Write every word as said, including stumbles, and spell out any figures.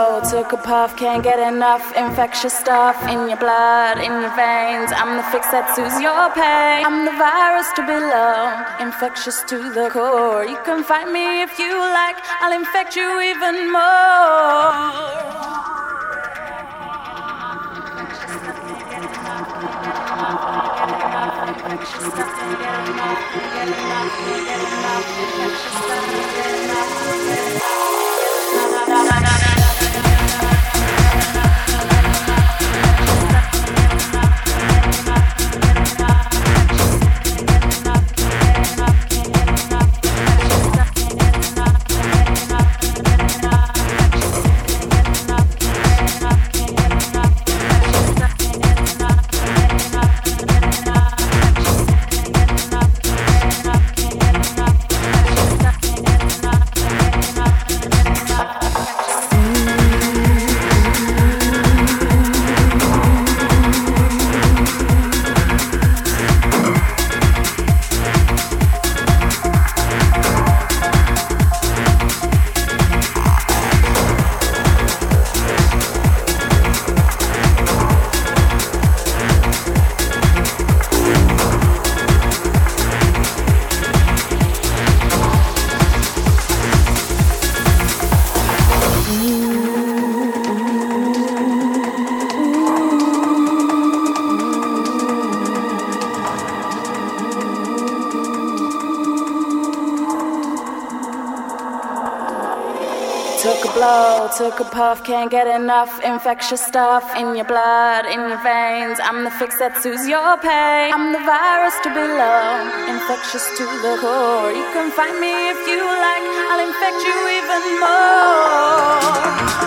blow, took a puff, can't get enough. Infectious stuff in your blood, in your veins. I'm the fix that soothes your pain. I'm the virus to be loved, infectious to the core. You can fight me if you like, I'll infect you even more. Took a blow, took a puff, can't get enough. Infectious stuff in your blood, in your veins. I'm the fix that soothes your pain. I'm the virus to be loved, infectious to the core. You can find me if you like, I'll infect you even more.